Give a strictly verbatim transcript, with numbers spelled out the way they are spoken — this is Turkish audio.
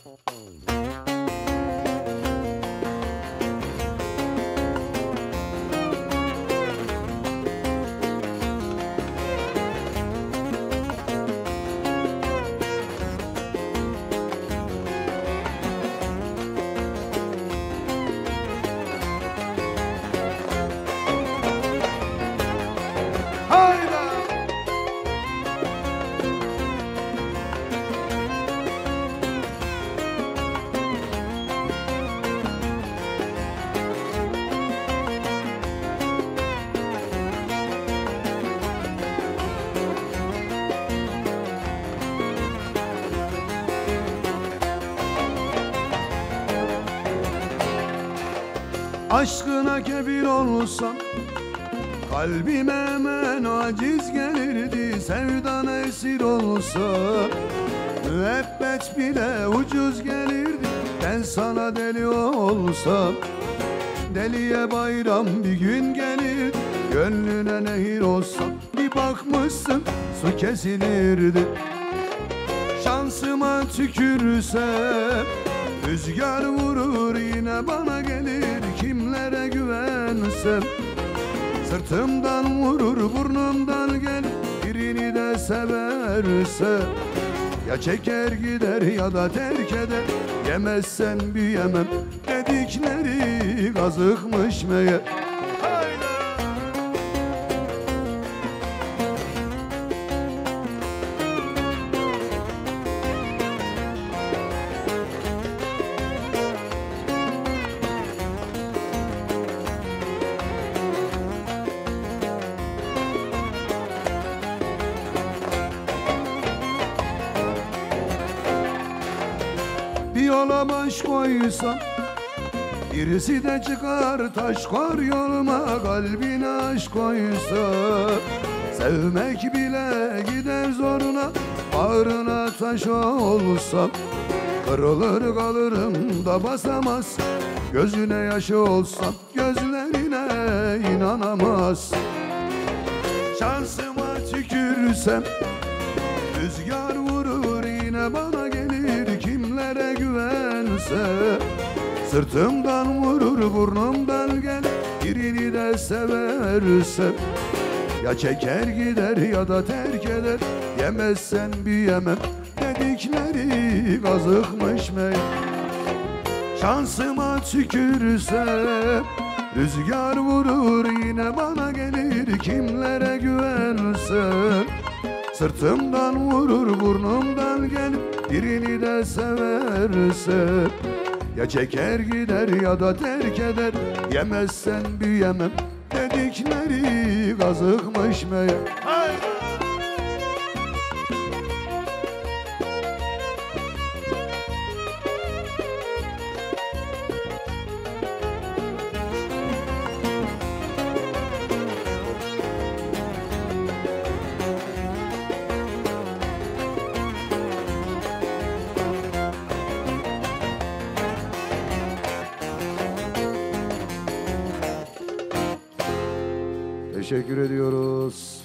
Aşkına kefil olsam kalbime hemen aciz gelirdi. Sevdan esir olsa müebbet bile ucuz gelirdi. Ben sana deli olsam deliye bayram bir gün gelir. Gönlüne nehir olsam bir bakmışsın su kesilirdi. Şansıma tükürsem rüzgar vurur yine bana gelir. Kimlere güvensem sırtımdan vurur burnumdan gelir. Birini de severse ya çeker gider ya da terk eder. Yemezsen büyümem dedikleri kazıkmış meğer. Bir yola baş koysam birisi de çıkar taş koyar yoluma. Kalbine aşk koysa sevmek bile gider zoruna. Bağrına taş olsam kırılır kalırım da basamaz. Gözüne yaşı olsam gözlerine inanamaz. Şansıma tükürsem rüzgar vurur yine bana gelir. Kimlere güvense sırtımdan vurur burnumdan gelir. Birini de severse ya çeker gider ya da terk eder. Yemezsen büyümem dedikleri kazıkmış meğer. Şansıma tükürse rüzgar vurur yine bana gelir. Kimlere güvense sırtımdan vurur burnumdan gelir. Birini de severse ya çeker gider ya da terk eder. Yemezsen büyümem dedikleri kazıkmış meğer. Teşekkür ediyoruz.